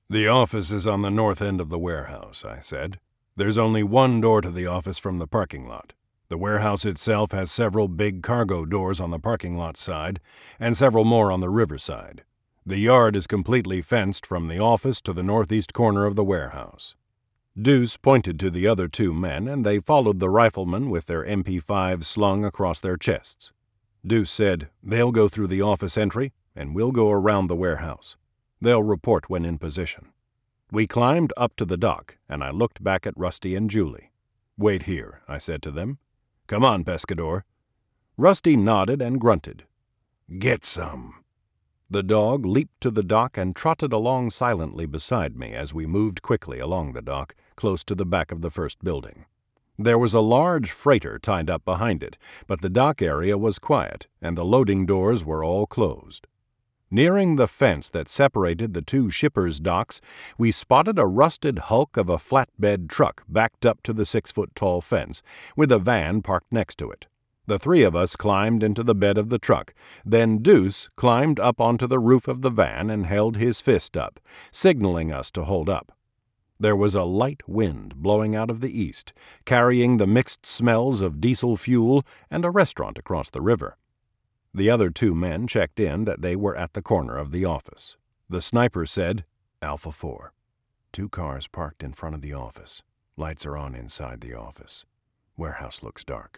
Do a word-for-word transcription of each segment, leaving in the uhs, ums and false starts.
"The office is on the north end of the warehouse," I said. "There's only one door to the office from the parking lot. The warehouse itself has several big cargo doors on the parking lot side and several more on the river side. The yard is completely fenced from the office to the northeast corner of the warehouse." Deuce pointed to the other two men, and they followed the riflemen with their M P fives slung across their chests. Deuce said, "They'll go through the office entry, and we'll go around the warehouse. They'll report when in position." We climbed up to the dock, and I looked back at Rusty and Julie. "Wait here," I said to them. "Come on, Pescador." Rusty nodded and grunted. "Get some." The dog leaped to the dock and trotted along silently beside me as we moved quickly along the dock, close to the back of the first building. There was a large freighter tied up behind it, but the dock area was quiet, and the loading doors were all closed. Nearing the fence that separated the two shippers' docks, we spotted a rusted hulk of a flatbed truck backed up to the six-foot-tall fence, with a van parked next to it. The three of us climbed into the bed of the truck. Then Deuce climbed up onto the roof of the van and held his fist up, signaling us to hold up. There was a light wind blowing out of the east, carrying the mixed smells of diesel fuel and a restaurant across the river. The other two men checked in that they were at the corner of the office. The sniper said, "Alpha four. Two cars parked in front of the office. Lights are on inside the office. Warehouse looks dark."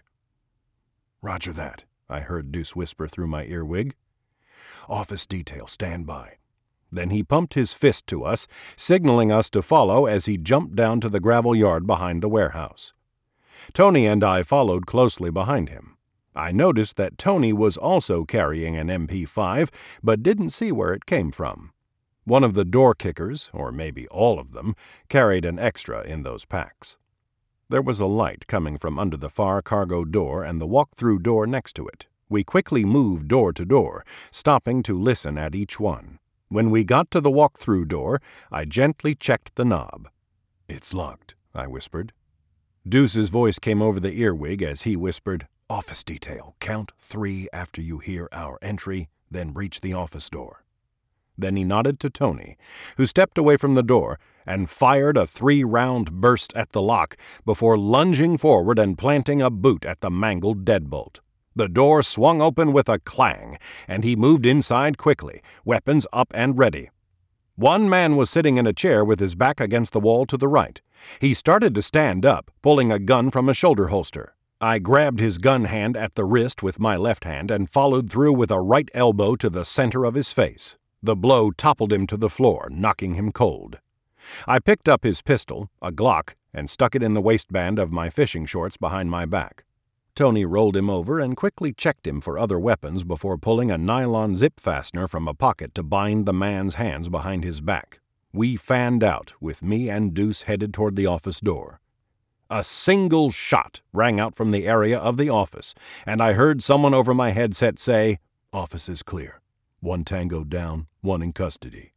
"Roger that," I heard Deuce whisper through my earwig. "Office detail, stand by." Then he pumped his fist to us, signaling us to follow as he jumped down to the gravel yard behind the warehouse. Tony and I followed closely behind him. I noticed that Tony was also carrying an M P five, but didn't see where it came from. One of the door kickers, or maybe all of them, carried an extra in those packs. There was a light coming from under the far cargo door and the walk-through door next to it. We quickly moved door to door, stopping to listen at each one. When we got to the walk-through door, I gently checked the knob. "It's locked," I whispered. Deuce's voice came over the earwig as he whispered, "Office detail, count three after you hear our entry, then reach the office door." Then he nodded to Tony, who stepped away from the door and fired a three-round burst at the lock before lunging forward and planting a boot at the mangled deadbolt. The door swung open with a clang, and he moved inside quickly, weapons up and ready. One man was sitting in a chair with his back against the wall to the right. He started to stand up, pulling a gun from a shoulder holster. I grabbed his gun hand at the wrist with my left hand and followed through with a right elbow to the center of his face. The blow toppled him to the floor, knocking him cold. I picked up his pistol, a Glock, and stuck it in the waistband of my fishing shorts behind my back. Tony rolled him over and quickly checked him for other weapons before pulling a nylon zip fastener from a pocket to bind the man's hands behind his back. We fanned out, with me and Deuce headed toward the office door. A single shot rang out from the area of the office, and I heard someone over my headset say, "Office is clear. One tango down, one in custody."